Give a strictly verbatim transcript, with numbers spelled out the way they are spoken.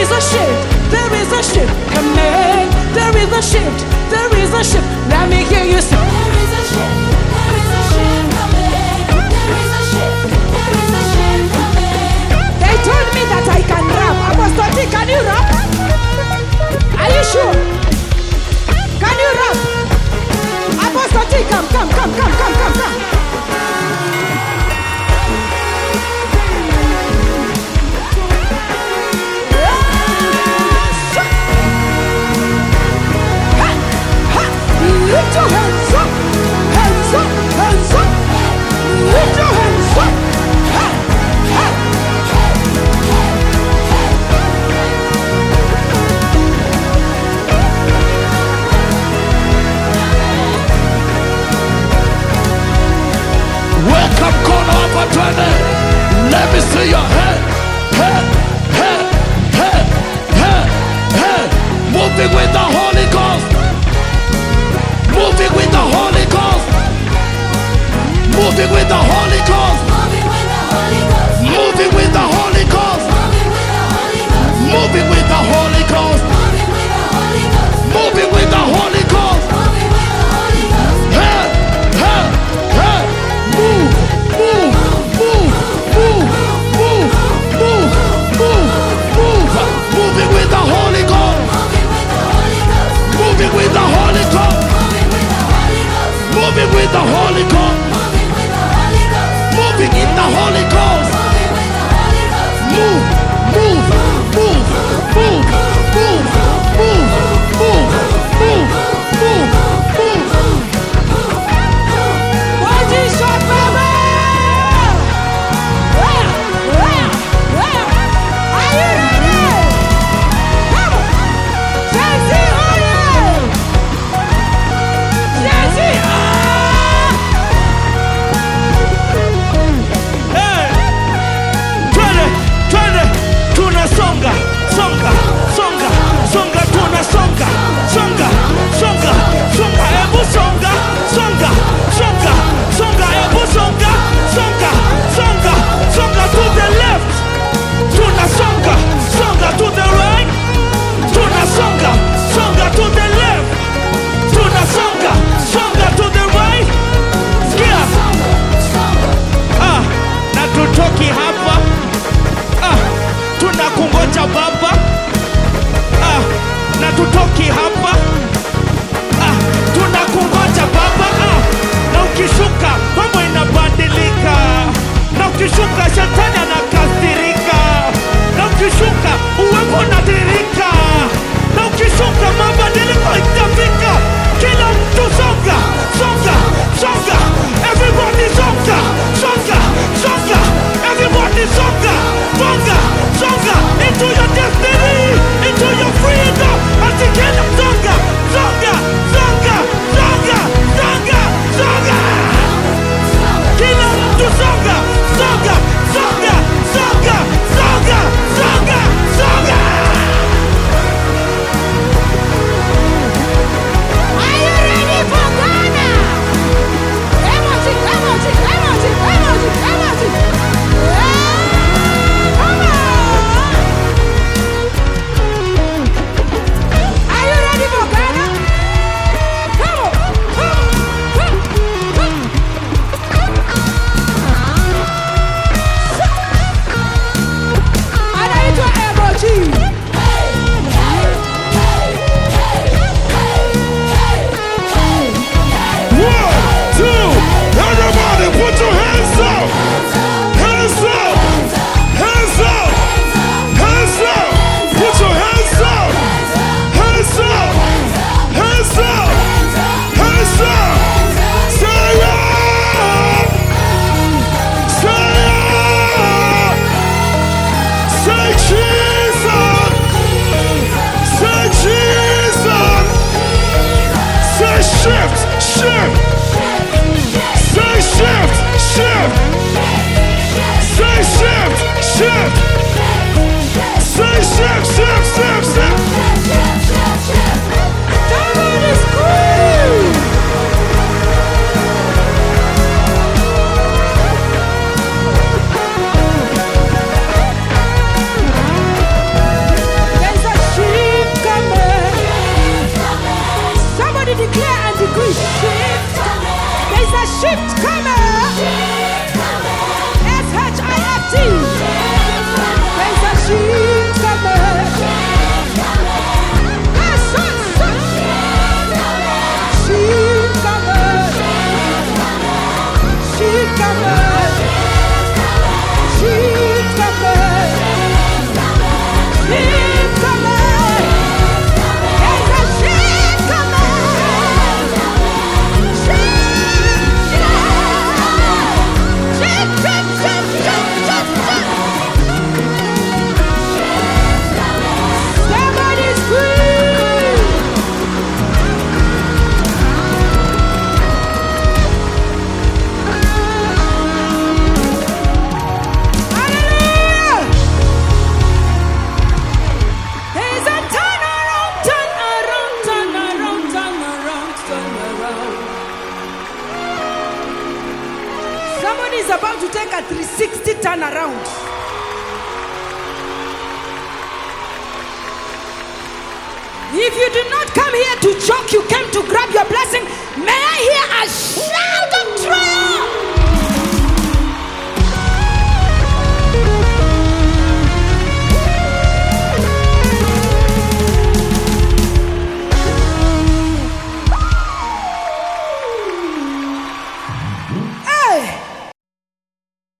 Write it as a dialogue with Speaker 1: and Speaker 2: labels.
Speaker 1: is a shift. There is a shift coming. There is a shift. There is a shift. Let me hear you say.
Speaker 2: There is a shift. There is a shift coming. There is a shift. There is a shift coming.
Speaker 1: They told me that I can rap. Apostle, can you rap? Are you sure? Can you rap? Apostle, come, come, come, come, come, come, come. Lift your hands up, hands up, hands up. Lift your hands up. Ha, ha.
Speaker 3: Welcome, corner of twenty. Let me see your head, head, head, head, head, head. Moving with the Holy Ghost. Moving with the Holy Ghost. Moving with the Holy Ghost.
Speaker 2: Moving with the Holy Ghost.
Speaker 3: Moving with the Holy Ghost.
Speaker 2: Moving with the Holy Ghost.
Speaker 3: Moving with the Holy Ghost.
Speaker 2: Moving with the Holy Ghost.
Speaker 3: Hey, hey, hey. Move, move, move, move, move, move, move, move. Moving with the Holy Ghost.
Speaker 2: Moving with the Holy Ghost.
Speaker 3: Moving with the Holy Ghost.
Speaker 2: Moving with the Holy Ghost.
Speaker 3: Moving in the Holy Ghost.
Speaker 2: Moving with the Holy Ghost.
Speaker 3: Move, move, move, move, move, move, move, move, move.
Speaker 1: What is your baby? Wow, wow, wow. Are you ready? Come on. Jesse, oh yeah. Jesse, ah.
Speaker 4: Hey! Twende, twende, tunasonga, songa, songa, songa, tunasonga, songa, songa, songa, hebu songa, songa, songa, songa, hebu songa, songa, songa, songa to the left, tunasonga, songa to the right, tunasonga, songa to the left, tunasonga, songa to the right. Sikia, ah, na tutoki hapa, ah, tunakungoja baba, ah, na tutoki hapa, ah, tunakungoja baba, ah, na ukishuka mambo inabadilika, na ukishuka shetani anakasirika, na ukishuka uwepo unatiririka, na ukishuka mabadiliko itafika. Kila mtu songa, songa, songa, everybody songa, songa, songa, everybody songa, songa, songa, into your destiny, into your freedom. Atikela songa, songa, songa, songa, songa, songa. Kila mtu songa, songa, songa, songa, songa, songa, songa.
Speaker 1: Are you ready for Ghana? Emoji, emoji, emoji, emoji, emoji. Yeah, come on. Are you ready for Ghana? Come on, come on, come on. Anaitwa emoji.
Speaker 3: One, two, everybody put your hands up. Hands up. Hands up. Hands up. Put your hands up. Hands up. Hands up. Hands up. Say up. Say up. Say Jesus. Say Jesus. Say shift. Shift. Say shift. Shift. Say shift. Shift. Say shift. Shift. Shift. Shift.
Speaker 1: Somebody scream. around. If you did not come here to joke, you came to grab your blessing.